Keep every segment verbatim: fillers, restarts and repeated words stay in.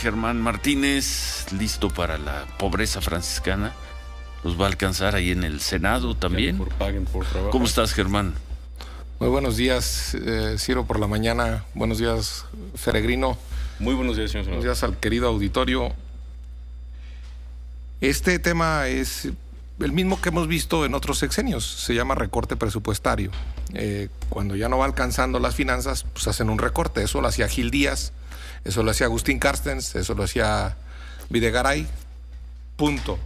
Germán Martínez, listo para la pobreza franciscana. Los va a alcanzar ahí en el Senado también. Por paguen por trabajo. ¿Cómo estás, Germán? Muy buenos días, eh, Ciro, por la mañana. Buenos días, Feregrino. Muy buenos días, señor senador. Buenos días al querido auditorio. Este tema es el mismo que hemos visto en otros sexenios. Se llama recorte presupuestario. Eh, cuando ya no va alcanzando las finanzas, pues hacen un recorte. Eso lo hacía Gil Díaz, eso lo hacía Agustín Carstens, eso lo hacía Videgaray. Punto.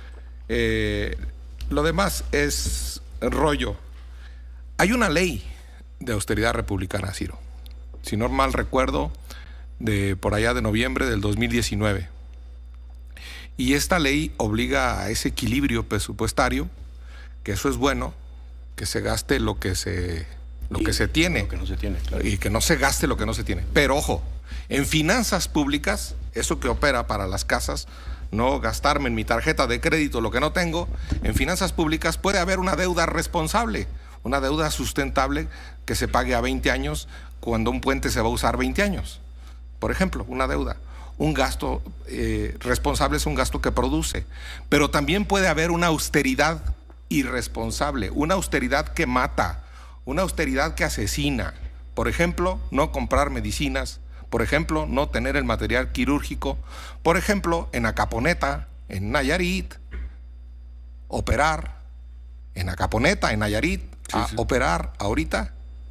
Eh, lo demás es rollo. Hay una ley de austeridad republicana, Ciro. Si no mal recuerdo, de por allá de noviembre del dos mil diecinueve. Y esta ley obliga a ese equilibrio presupuestario, que eso es bueno, que se gaste lo que se, lo que se tiene. Lo que no se tiene, claro. Y que no se gaste lo que no se tiene. Pero ojo, en finanzas públicas, eso que opera para las casas, no gastarme en mi tarjeta de crédito lo que no tengo, en finanzas públicas puede haber una deuda responsable, una deuda sustentable que se pague a veinte años cuando un puente se va a usar veinte años. Por ejemplo, una deuda. Un gasto eh, responsable es un gasto que produce, pero también puede haber una austeridad irresponsable, una austeridad que mata, una austeridad que asesina. Por ejemplo, no comprar medicinas, por ejemplo, no tener el material quirúrgico, por ejemplo, en Acaponeta, en Nayarit, operar, en Acaponeta, en Nayarit, sí, a sí. operar ahorita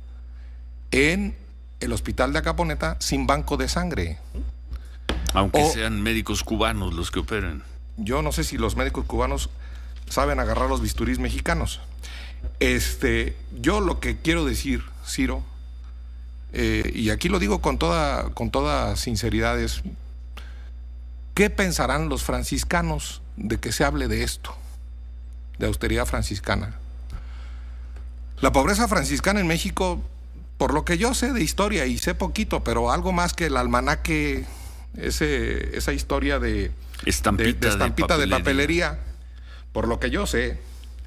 en el hospital de Acaponeta sin banco de sangre. Aunque o, sean médicos cubanos los que operen. Yo no sé si los médicos cubanos saben agarrar los bisturís mexicanos. Este, yo lo que quiero decir, Ciro, eh, y aquí lo digo con toda, con toda sinceridad, es ¿qué pensarán los franciscanos de que se hable de esto? De austeridad franciscana. La pobreza franciscana en México, por lo que yo sé de historia, y sé poquito, pero algo más que el almanaque, ese, esa historia de estampita, de, de, estampita de, papelería. de papelería, por lo que yo sé,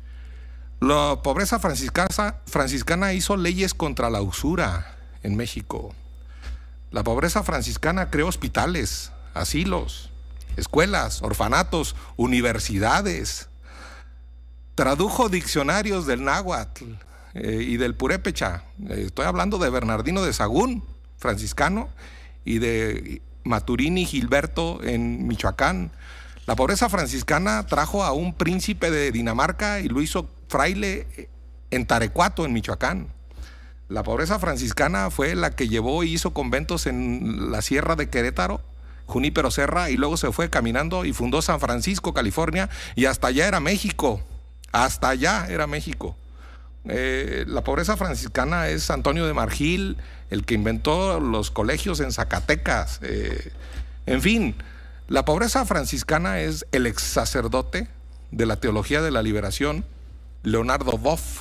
la pobreza franciscana, franciscana hizo leyes contra la usura en México. La pobreza franciscana creó hospitales, asilos, escuelas, orfanatos, universidades, tradujo diccionarios del náhuatl eh, y del purépecha. Eh, estoy hablando de Bernardino de Sahagún, franciscano, y de Maturini Gilberto en Michoacán. La pobreza franciscana trajo a un príncipe de Dinamarca y lo hizo fraile en Tarecuato, en Michoacán. La pobreza franciscana fue la que llevó y hizo conventos en la sierra de Querétaro, Junípero Serra, y luego se fue caminando y fundó San Francisco, California, y hasta allá era México. Hasta allá era México. Eh, la pobreza franciscana es Antonio de Margil, el que inventó los colegios en Zacatecas. Eh, en fin, la pobreza franciscana es el ex sacerdote de la teología de la liberación, Leonardo Boff,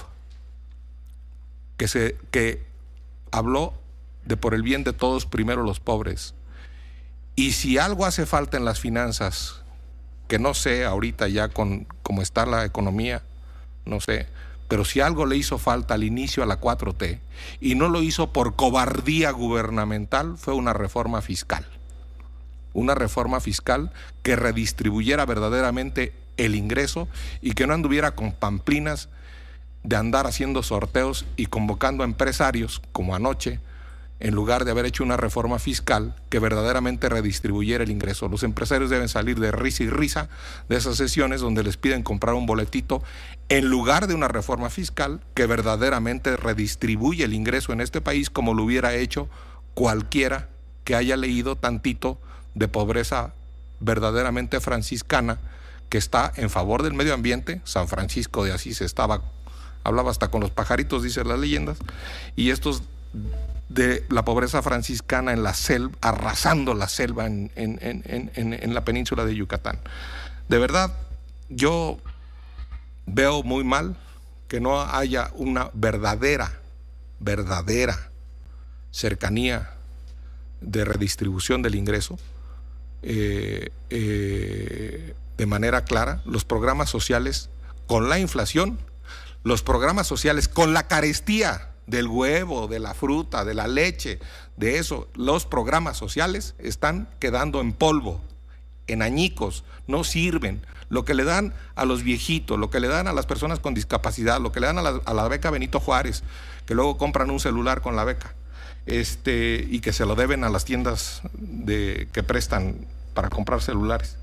que, se, que habló de por el bien de todos, primero los pobres. Y si algo hace falta en las finanzas, que no sé ahorita ya con cómo está la economía, no sé, pero si algo le hizo falta al inicio a la cuatro T, y no lo hizo por cobardía gubernamental, fue una reforma fiscal. Una reforma fiscal que redistribuyera verdaderamente el ingreso y que no anduviera con pamplinas de andar haciendo sorteos y convocando a empresarios, como anoche, en lugar de haber hecho una reforma fiscal que verdaderamente redistribuyera el ingreso. Los empresarios deben salir de risa y risa de esas sesiones donde les piden comprar un boletito en lugar de una reforma fiscal que verdaderamente redistribuye el ingreso en este país, como lo hubiera hecho cualquiera que haya leído tantito de pobreza verdaderamente franciscana, que está en favor del medio ambiente. San Francisco de Asís estaba, hablaba hasta con los pajaritos, dicen las leyendas, y estos de la pobreza franciscana en la selva, arrasando la selva en, en, en, en, en la península de Yucatán. De verdad, yo veo muy mal que no haya una verdadera, verdadera cercanía de redistribución del ingreso eh, eh, de manera clara. Los programas sociales con la inflación, los programas sociales con la carestía del huevo, de la fruta, de la leche, de eso, los programas sociales están quedando en polvo, en añicos, no sirven. Lo que le dan a los viejitos, lo que le dan a las personas con discapacidad, lo que le dan a la, a la beca Benito Juárez, que luego compran un celular con la beca, este, y que se lo deben a las tiendas de, que prestan para comprar celulares.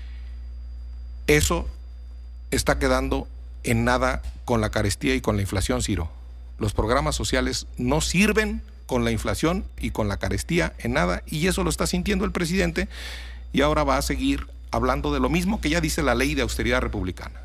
Eso está quedando en nada con la carestía y con la inflación, Ciro. Los programas sociales no sirven con la inflación y con la carestía en nada, y eso lo está sintiendo el presidente, y ahora va a seguir hablando de lo mismo que ya dice la ley de austeridad republicana.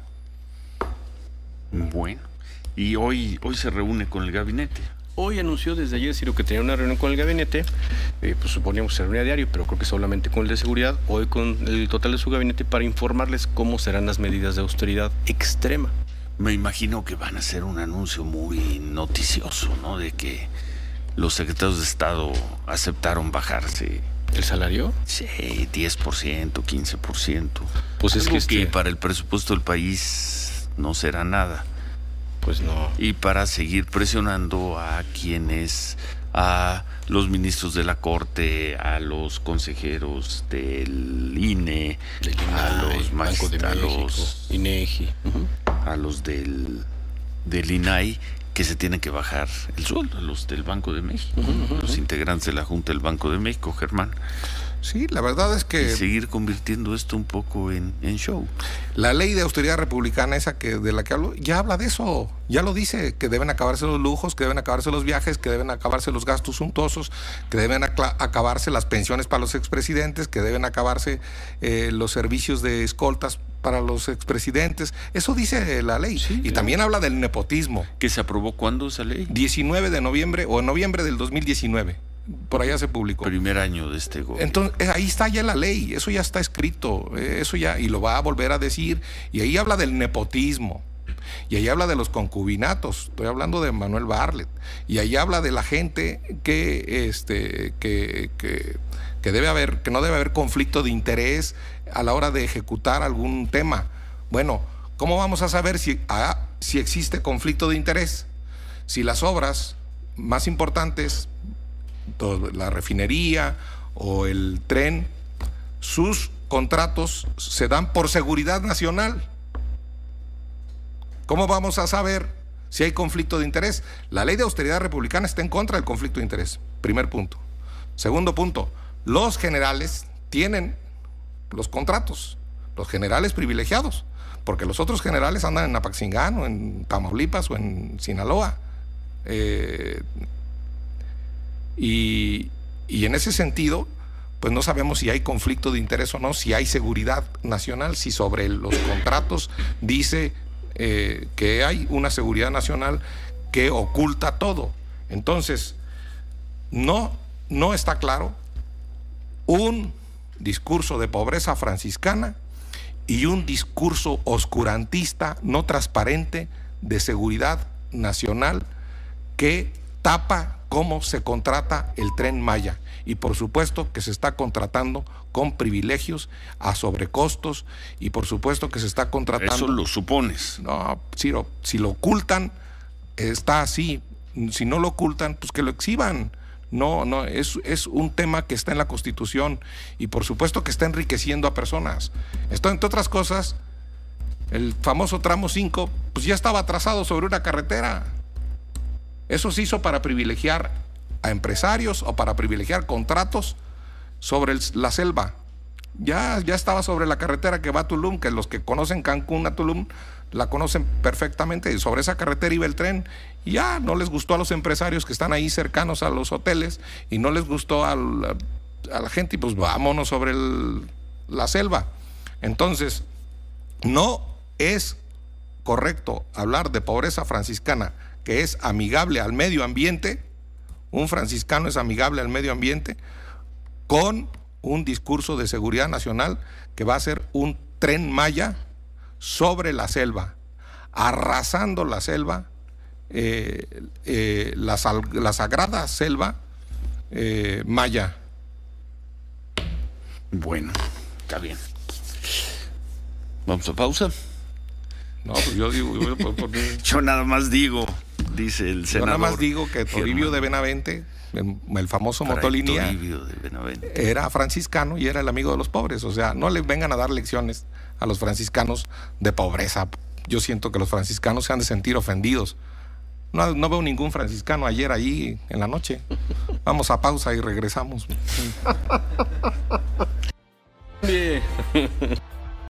Bueno, y hoy, hoy se reúne con el gabinete. Hoy anunció desde ayer, Ciro, que tenía una reunión con el gabinete. Eh, pues suponíamos que se reunía a diario, pero creo que solamente con el de seguridad. Hoy con el total de su gabinete para informarles cómo serán las medidas de austeridad extrema. Me imagino que van a hacer un anuncio muy noticioso, ¿no? De que los secretarios de Estado aceptaron bajarse. ¿El salario? Sí, diez por ciento, quince por ciento. Pues es Algo que, este... que para el presupuesto del país no será nada. Pues no. Y para seguir presionando a quienes, a los ministros de la Corte, a los consejeros del I N E, del I N A I, a los magistrados, INEGI, uh-huh. a los del, del I N A I, que se tienen que bajar el sueldo, a los del Banco de México, uh-huh, uh-huh. los integrantes de la Junta del Banco de México, Germán. Sí, la verdad es que... Y seguir convirtiendo esto un poco en, en show. La ley de austeridad republicana, esa que de la que hablo, ya habla de eso. Ya lo dice, que deben acabarse los lujos, que deben acabarse los viajes, que deben acabarse los gastos suntuosos, que deben acabarse las pensiones para los expresidentes, que deben acabarse eh, los servicios de escoltas para los expresidentes. Eso dice la ley. Sí, y sí. También habla del nepotismo. ¿Que se aprobó cuándo esa ley? diecinueve de noviembre o en noviembre del dos mil diecinueve. Por allá se publicó. Primer año de este gobierno. Entonces, ahí está ya la ley, eso ya está escrito, eso ya, y lo va a volver a decir, y ahí habla del nepotismo, y ahí habla de los concubinatos, estoy hablando de Manuel Bartlett, y ahí habla de la gente que, este, que, que, que debe haber, que no debe haber conflicto de interés a la hora de ejecutar algún tema. Bueno, ¿cómo vamos a saber si, ah, si existe conflicto de interés? Si las obras más importantes, la refinería o el tren, sus contratos se dan por seguridad nacional. ¿Cómo vamos a saber si hay conflicto de interés? La ley de austeridad republicana está en contra del conflicto de interés, primer punto. Segundo punto, los generales tienen los contratos, los generales privilegiados, porque los otros generales andan en Apaxingán o en Tamaulipas o en Sinaloa. Eh, Y, y en ese sentido, pues no sabemos si hay conflicto de interés o no, si hay seguridad nacional, si sobre los contratos dice eh, que hay una seguridad nacional que oculta todo. Entonces, no, no está claro un discurso de pobreza franciscana y un discurso oscurantista, no transparente, de seguridad nacional que tapa cómo se contrata el Tren Maya, y por supuesto que se está contratando con privilegios a sobrecostos, y por supuesto que se está contratando... Eso lo supones. No, Ciro, si lo ocultan, está así. Si no lo ocultan, pues que lo exhiban. No, no, es, es un tema que está en la Constitución, y por supuesto que está enriqueciendo a personas. Esto, entre otras cosas, el famoso tramo cinco, pues ya estaba trazado sobre una carretera. Eso se hizo para privilegiar a empresarios o para privilegiar contratos sobre el, la selva. Ya, ya estaba sobre la carretera que va a Tulum, que los que conocen Cancún a Tulum la conocen perfectamente. Sobre esa carretera iba el tren, y ya no les gustó a los empresarios que están ahí cercanos a los hoteles, y no les gustó a la, a la gente, y pues vámonos sobre el, la selva. Entonces, no es correcto hablar de pobreza franciscana, que es amigable al medio ambiente. Un franciscano es amigable al medio ambiente, con un discurso de seguridad nacional que va a ser un Tren Maya sobre la selva, arrasando la selva, eh, eh, la, sal, la sagrada selva eh, maya. Bueno, está bien. Vamos a pausa. No, pues yo digo, yo, ¿por qué? Yo nada más digo. dice el Yo senador. nada más digo que Toribio Germán. de Benavente, el, el famoso Fray Motolinia, Toribio de Benavente. era franciscano y era el amigo de los pobres. O sea, no le vengan a dar lecciones a los franciscanos de pobreza. Yo siento que los franciscanos se han de sentir ofendidos. No, no veo ningún franciscano ayer ahí en la noche. Vamos a pausa y regresamos.